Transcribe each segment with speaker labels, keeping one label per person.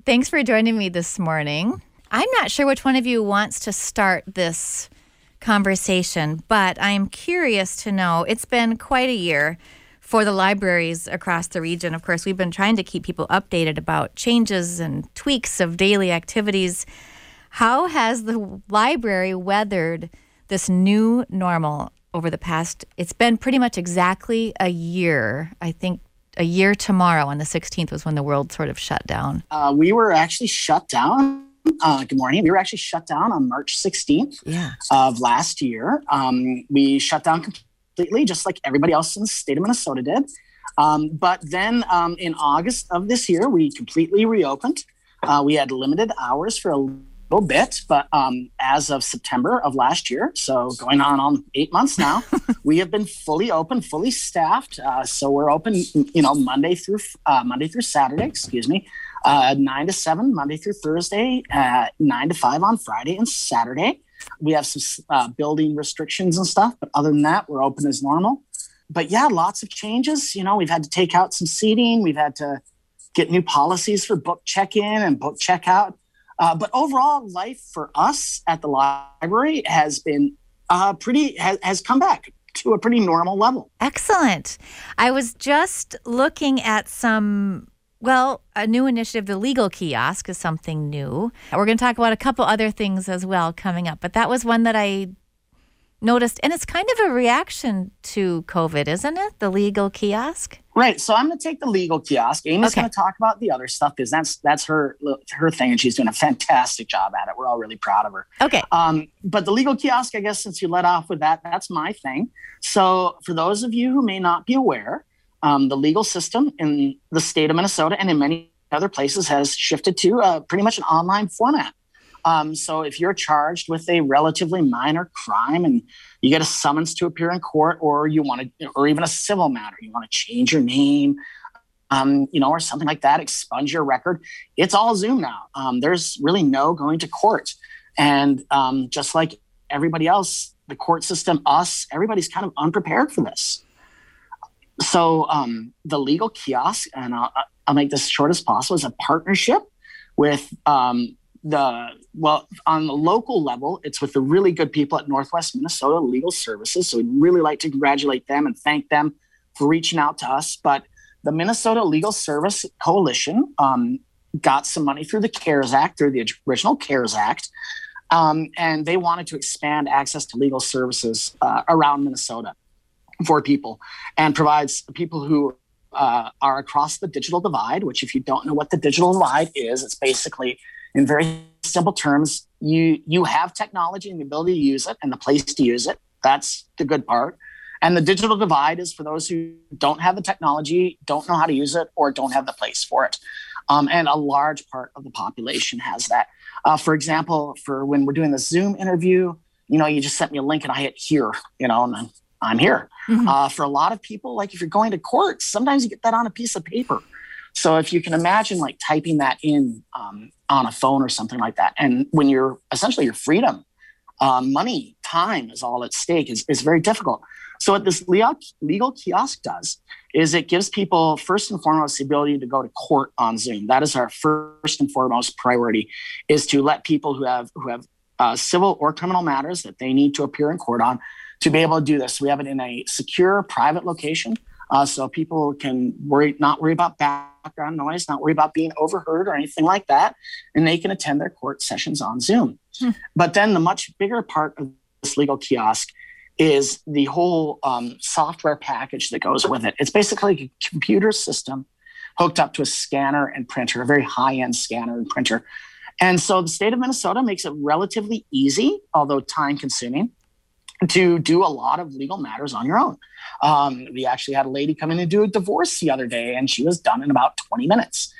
Speaker 1: Thanks for joining me this morning. I'm not sure which one of you wants to start this conversation, but I'm curious to know, it's been quite a year for the libraries across the region. Of course, we've been trying to keep people updated about changes and tweaks of daily activities. How has the library weathered this new normal over the past, it's been pretty much exactly a year. I think a year tomorrow on the 16th was when the world sort of shut down.
Speaker 2: We were actually shut down. Good morning. We were actually shut down on March 16th of last year. We shut down completely, just like everybody else in the state of Minnesota did. But then in August of this year, we completely reopened. We had limited hours for a little bit, but as of September of last year, so going on 8 months now, we have been fully open, fully staffed. So we're open, Monday through Saturday, 9 to 7, Monday through Thursday, 9 to 5 on Friday and Saturday. We have some building restrictions and stuff, but other than that, we're open as normal. But yeah, lots of changes. We've had to take out some seating. We've had to get new policies for book check-in and book check-out. But overall, life for us at the library has been has come back to a pretty normal level.
Speaker 1: Excellent. I was just looking at a new initiative. The legal kiosk is something new. We're going to talk about a couple other things as well coming up, but that was one that I noticed, and it's kind of a reaction to COVID, isn't it? The legal kiosk?
Speaker 2: Right. So I'm going to take the legal kiosk. Amy's going to talk about the other stuff because that's her thing, and she's doing a fantastic job at it. We're all really proud of her.
Speaker 1: Okay.
Speaker 2: But the legal kiosk, I guess, since you let off with that's my thing. So for those of you who may not be aware, the legal system in the state of Minnesota and in many other places has shifted to pretty much an online format. So if you're charged with a relatively minor crime and you get a summons to appear in court, or or even a civil matter, you want to change your name, or something like that, expunge your record, it's all Zoom now. There's really no going to court. And just like everybody else, the court system, everybody's kind of unprepared for this. So the legal kiosk, and I'll make this short as possible, is a partnership with on the local level, it's with the really good people at Northwest Minnesota Legal Services. So we'd really like to congratulate them and thank them for reaching out to us. But the Minnesota Legal Service Coalition got some money through the CARES Act, through the original CARES Act. And they wanted to expand access to legal services around Minnesota for people, and provides people who are across the digital divide, which, if you don't know what the digital divide is, it's basically, in very simple terms, you have technology and the ability to use it and the place to use it. That's the good part. And the digital divide is for those who don't have the technology, don't know how to use it, or don't have the place for it. And a large part of the population has that. For example, for when we're doing the Zoom interview, you just sent me a link and I hit here, and I'm here. Mm-hmm. For a lot of people, like if you're going to court, sometimes you get that on a piece of paper. So if you can imagine like typing that in on a phone or something like that, and when you're essentially your freedom, money, time is all at stake, is very difficult. So what this legal kiosk does is it gives people, first and foremost, the ability to go to court on Zoom. That is our first and foremost priority, is to let people who have civil or criminal matters that they need to appear in court on to be able to do this. We have it in a secure, private location, so people can not worry about background noise, not worry about being overheard or anything like that, and they can attend their court sessions on Zoom. But then the much bigger part of this legal kiosk is the whole software package that goes with it. It's basically a computer system hooked up to a scanner and printer, a very high-end scanner and printer. And so the state of Minnesota makes it relatively easy, although time-consuming, to do a lot of legal matters on your own. We actually had a lady come in and do a divorce the other day, and she was done in about 20 minutes.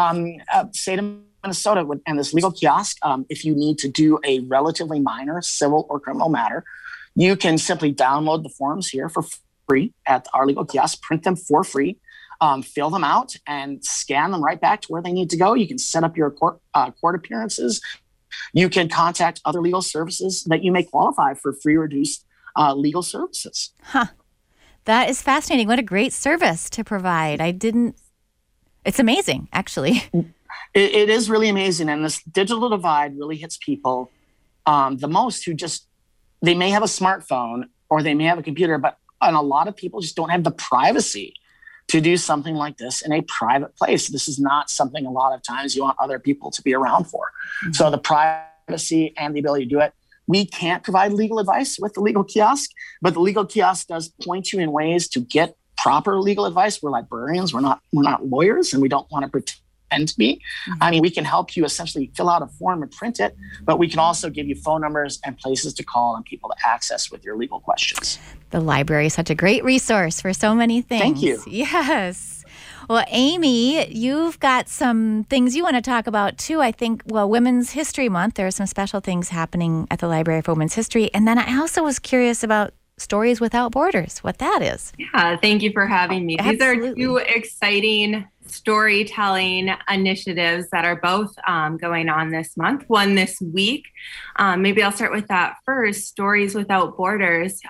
Speaker 2: State of Minnesota and this legal kiosk, if you need to do a relatively minor civil or criminal matter, you can simply download the forms here for free at our legal kiosk, print them for free, fill them out, and scan them right back to where they need to go. You can set up your court appearances. You can contact other legal services that you may qualify for free or reduced legal services.
Speaker 1: That is fascinating. What a great service to provide. It's amazing, actually.
Speaker 2: It is really amazing. And this digital divide really hits people the most who they may have a smartphone or they may have a computer, and a lot of people just don't have the privacy to do something like this in a private place. This is not something a lot of times you want other people to be around for. Mm-hmm. So the privacy and the ability to do it. We can't provide legal advice with the legal kiosk, but the legal kiosk does point you in ways to get proper legal advice. We're librarians. We're not lawyers, and we don't want to pretend to be. Mm-hmm. I mean, we can help you essentially fill out a form and print it, but we can also give you phone numbers and places to call and people to access with your legal questions.
Speaker 1: The library is such a great resource for so many things.
Speaker 2: Thank you.
Speaker 1: Yes. Well, Amy, you've got some things you want to talk about too. I think, Women's History Month, there are some special things happening at the Library for Women's History. And then I also was curious about Stories Without Borders, what that is.
Speaker 3: Yeah, thank you for having me.
Speaker 1: Absolutely.
Speaker 3: These are two exciting storytelling initiatives that are both going on this month, one this week. Maybe I'll start with that first, Stories Without Borders.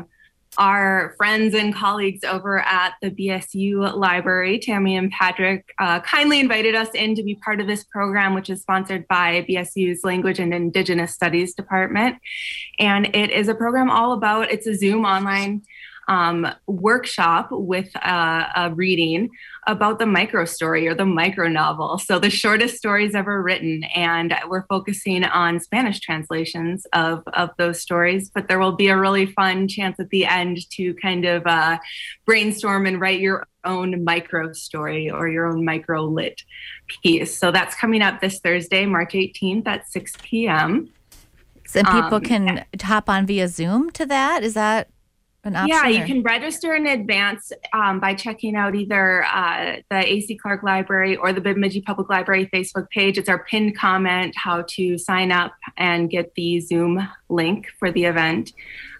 Speaker 3: Our friends and colleagues over at the BSU Library, Tammy and Patrick, kindly invited us in to be part of this program, which is sponsored by BSU's Language and Indigenous Studies Department. And it is a program it's a Zoom online workshop with a reading about the micro story or the micro novel. So the shortest stories ever written. And we're focusing on Spanish translations of those stories, but there will be a really fun chance at the end to kind of brainstorm and write your own micro story or your own micro lit piece. So that's coming up this Thursday, March 18th at 6 p.m.
Speaker 1: And people can hop on via Zoom to that? Is that an option?
Speaker 3: Yeah, you can register in advance by checking out either the A.C. Clark Library or the Bemidji Public Library Facebook page. It's our pinned comment how to sign up and get the Zoom link for the event.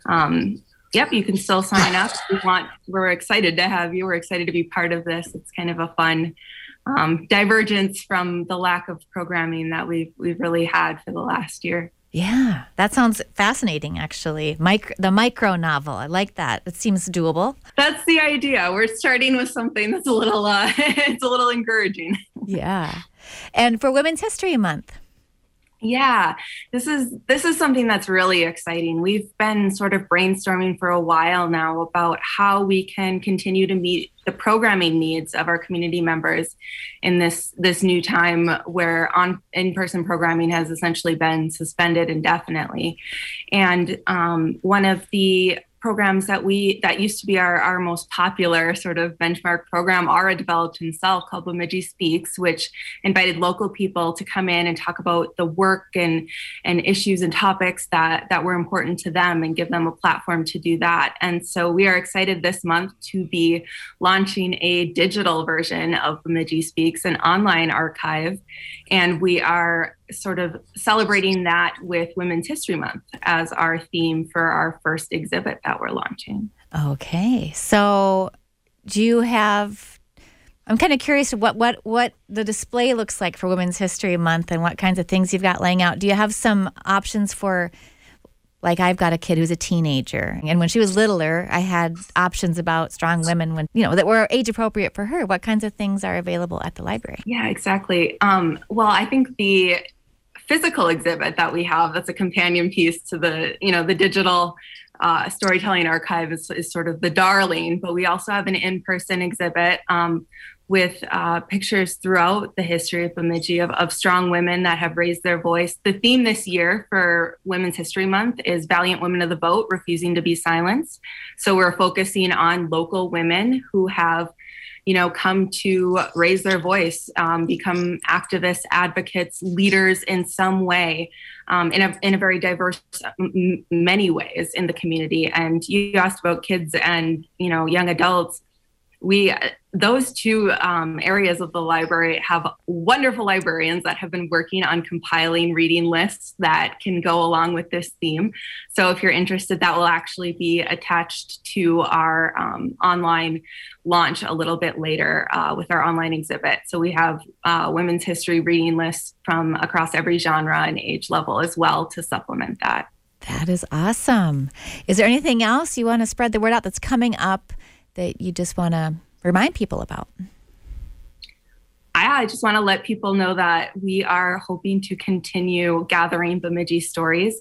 Speaker 3: Yep, you can still sign up. We're excited to have you. We're excited to be part of this. It's kind of a fun divergence from the lack of programming that we've really had for the last year.
Speaker 1: Yeah, that sounds fascinating, actually. The micro novel, I like that. It seems doable.
Speaker 3: That's the idea. We're starting with something that's a little, it's a little encouraging.
Speaker 1: Yeah. And for Women's History Month.
Speaker 3: Yeah, this is something that's really exciting. We've been sort of brainstorming for a while now about how we can continue to meet the programming needs of our community members in this new time where in-person programming has essentially been suspended indefinitely. And one of the programs that used to be our most popular sort of benchmark program, Aura developed himself, called Bemidji Speaks, which invited local people to come in and talk about the work and issues and topics that were important to them and give them a platform to do that. And so we are excited this month to be launching a digital version of Bemidji Speaks, an online archive. And we are sort of celebrating that with Women's History Month as our theme for our first exhibit that we're launching.
Speaker 1: Okay. So I'm kind of curious what the display looks like for Women's History Month and what kinds of things you've got laying out. Do you have some options for, like, I've got a kid who's a teenager, and when she was littler, I had options about strong women that were age appropriate for her. What kinds of things are available at the library?
Speaker 3: Yeah, exactly. Well, I think the physical exhibit that we have, that's a companion piece to the digital storytelling archive is sort of the darling, but we also have an in-person exhibit with pictures throughout the history of Bemidji of strong women that have raised their voice. The theme this year for Women's History Month is Valiant Women of the Vote, Refusing to be Silenced. So we're focusing on local women who have come to raise their voice, become activists, advocates, leaders in some way, in a very diverse, many ways in the community. And you asked about kids and, young adults. Those two areas of the library have wonderful librarians that have been working on compiling reading lists that can go along with this theme. So if you're interested, that will actually be attached to our online launch a little bit later with our online exhibit. So we have women's history reading lists from across every genre and age level as well to supplement that.
Speaker 1: That is awesome. Is there anything else you want to spread the word out that's coming up that you just want to remind people about?
Speaker 3: I just want to let people know that we are hoping to continue gathering Bemidji stories.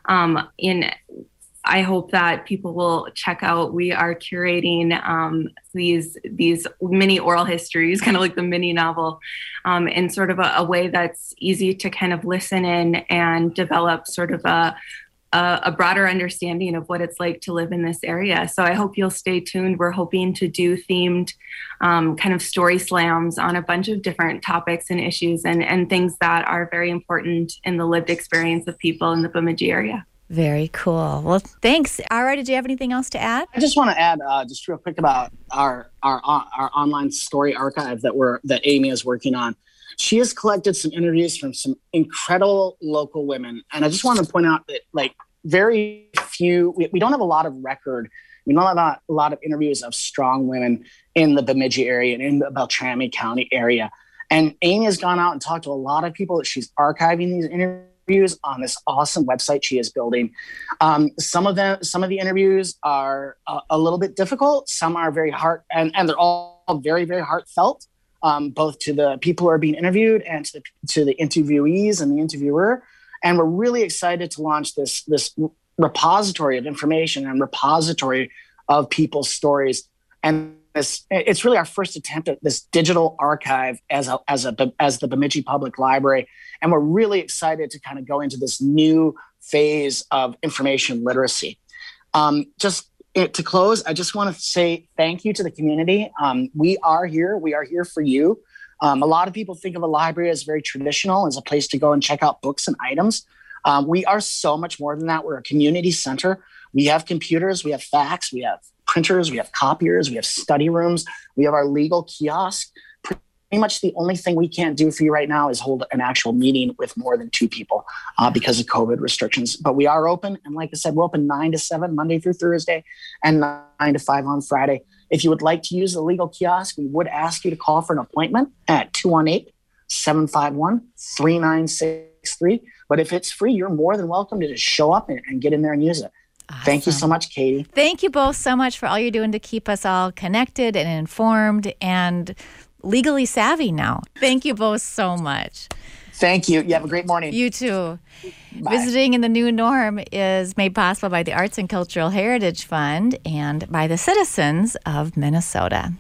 Speaker 3: I hope that people will check out. We are curating these mini oral histories, kind of like the mini novel, in sort of a way that's easy to kind of listen in and develop sort of a broader understanding of what it's like to live in this area. So I hope you'll stay tuned. We're hoping to do themed kind of story slams on a bunch of different topics and issues and things that are very important in the lived experience of people in the Bemidji area.
Speaker 1: Very cool. Well, thanks. Ara, did you have anything else to add?
Speaker 2: I just want to add just real quick about our online story archive that Amy is working on. She has collected some interviews from some incredible local women. And I just want to point out that like very few, we don't have a lot of record. We don't have a lot of interviews of strong women in the Bemidji area and in the Beltrami County area. And Amy has gone out and talked to a lot of people that she's archiving these interviews on this awesome website she is building. Some of the interviews are a little bit difficult. Some are very heart and they're all very, very heartfelt, both to the people who are being interviewed and to the interviewees and the interviewer. And we're really excited to launch this repository of information and repository of people's stories. And it's really our first attempt at this digital archive as the Bemidji Public Library. And we're really excited to kind of go into this new phase of information literacy. To close, I just want to say thank you to the community. We are here. We are here for you. A lot of people think of a library as very traditional, as a place to go and check out books and items. We are so much more than that. We're a community center. We have computers, we have fax, we have printers, we have copiers, we have study rooms, we have our legal kiosk. Pretty much the only thing we can't do for you right now is hold an actual meeting with more than 2 people because of COVID restrictions. But we are open. And like I said, we're open 9 to 7, Monday through Thursday, and 9 to 5 on Friday. If you would like to use the legal kiosk, we would ask you to call for an appointment at 218-751-3963. But if it's free, you're more than welcome to just show up and get in there and use it. Awesome. Thank you so much, Katie.
Speaker 1: Thank you both so much for all you're doing to keep us all connected and informed and legally savvy now. Thank you both so much.
Speaker 2: Thank you. You have a great morning.
Speaker 1: You too.
Speaker 2: Bye.
Speaker 1: Visiting in the New Norm is made possible by the Arts and Cultural Heritage Fund and by the citizens of Minnesota.